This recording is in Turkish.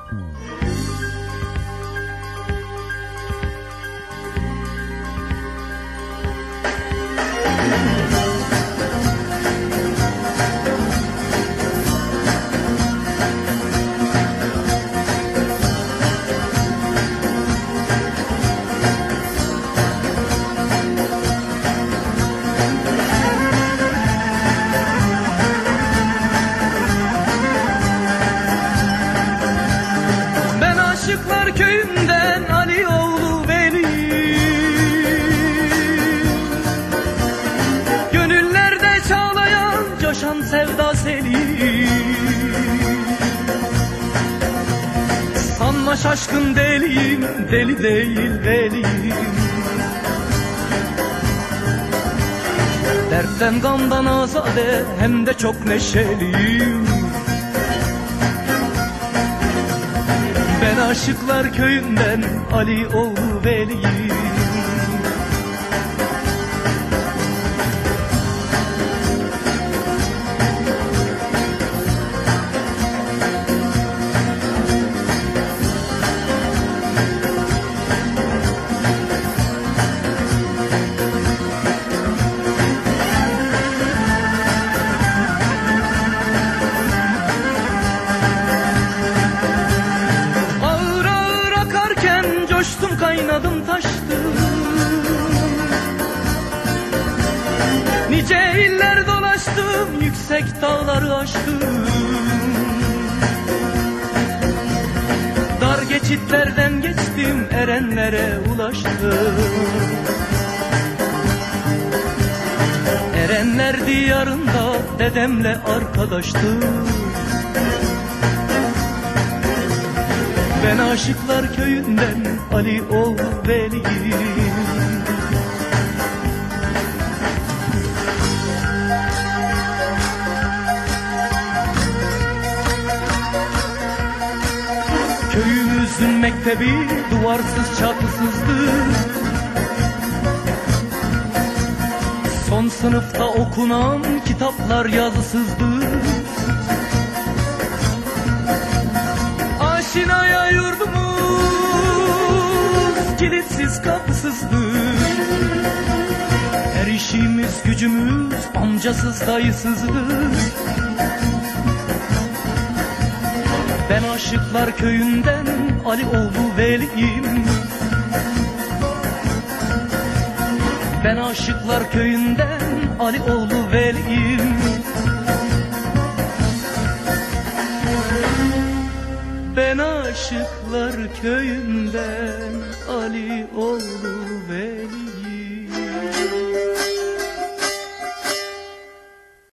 Aşıklar köyünden Ali oğlu Veli, gönüllerde çağlayan coşan sevda seli. Sanma şaşkın deliyim, deli değil veliyim. Dertten gamdan azade, hem de çok neşeliyim. Ben Aşıklar köyünden Ali oğlu Veli'yim. Coştum, kaynadım, taştım, nice iller dolaştım, yüksek dağları aştım. Dar geçitlerden geçtim, erenlere ulaştım. Erenler diyarında dedemle arkadaştım. Ben Aşıklar köyünden Ali oğlu Veli'yim. Köyümüzün mektebi duvarsız çatısızdı. Son sınıfta okunan kitaplar yazısızdı. Aşinaya yurdumuz kilitsiz kapısızdı. Her işimiz gücümüz amcasız dayısızdı. Ben Aşıklar köyünden Ali oğlu Veli'yim. Ben Aşıklar köyünden Ali oğlu Veli'yim. Ben Aşıklar köyünden Ali oğlu Veli.